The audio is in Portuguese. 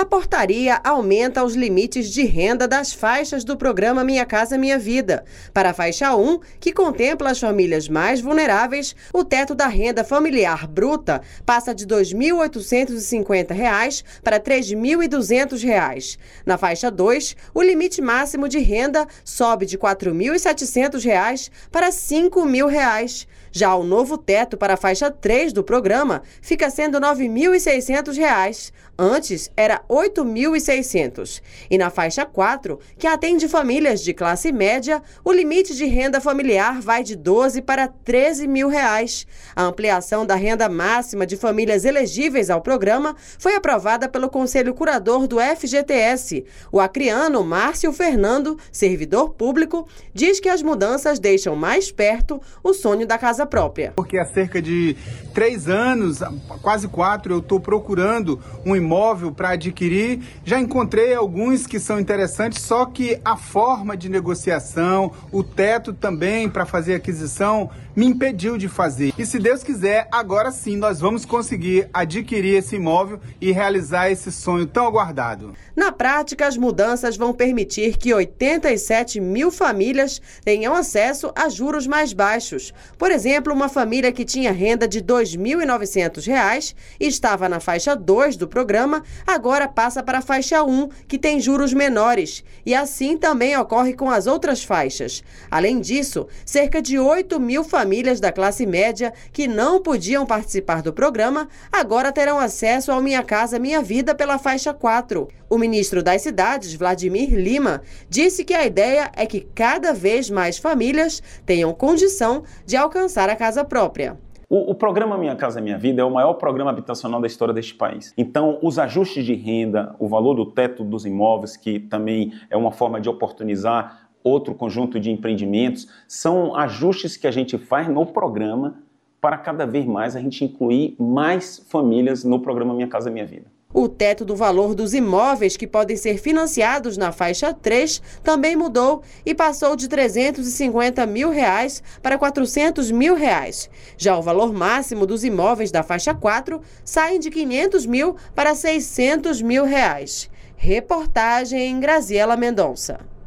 portaria aumenta os limites de renda das faixas do programa Minha Casa Minha Vida. Para a faixa 1, que contempla as famílias mais vulneráveis, o teto da renda familiar bruta passa de R$ 2.850 para R$ 3.200. Na faixa 2, o limite máximo de renda sobe de R$ 4.700 para R$ 5.000. Já o novo teto para a faixa 3 do programa fica sendo R$ 9.600. Antes era R$ 8.600. E na faixa 4, que atende famílias de classe média, o limite de renda familiar vai de R$ 12 para R$ 13.000. A ampliação da renda máxima de famílias elegíveis ao programa foi aprovada pelo Conselho Curador do FGTS. O acreano Márcio Fernando, servidor público, diz que as mudanças deixam mais perto o sonho da casa própria. Porque há cerca de 3 anos, quase 4, eu estou procurando um imóvel para adquirir. Já encontrei alguns que são interessantes, só que a forma de negociação, o teto também para fazer aquisição, me impediu de fazer. E se Deus quiser, agora sim nós vamos conseguir adquirir esse imóvel e realizar esse sonho tão aguardado. Na prática, as mudanças vão permitir que 87 mil famílias tenham acesso a juros mais baixos. Por exemplo, uma família que tinha renda de R$ 2.900 e estava na faixa 2 do programa, agora passa para a faixa 1, que tem juros menores. E assim também ocorre com as outras faixas. Além disso, cerca de 8 mil famílias da classe média que não podiam participar do programa, agora terão acesso ao Minha Casa Minha Vida pela faixa 4. O ministro das Cidades, Vladimir Lima, disse que a ideia é que cada vez mais famílias tenham condição de alcançar a casa própria. O programa Minha Casa Minha Vida é o maior programa habitacional da história deste país. Então, os ajustes de renda, o valor do teto dos imóveis, que também é uma forma de oportunizar outro conjunto de empreendimentos, são ajustes que a gente faz no programa para cada vez mais a gente incluir mais famílias no programa Minha Casa Minha Vida. O teto do valor dos imóveis que podem ser financiados na faixa 3 também mudou e passou de R$ 350 mil para R$ 400 mil. Já o valor máximo dos imóveis da faixa 4 sai de R$ 500 mil para R$ 600 mil. Reportagem Graziela Mendonça.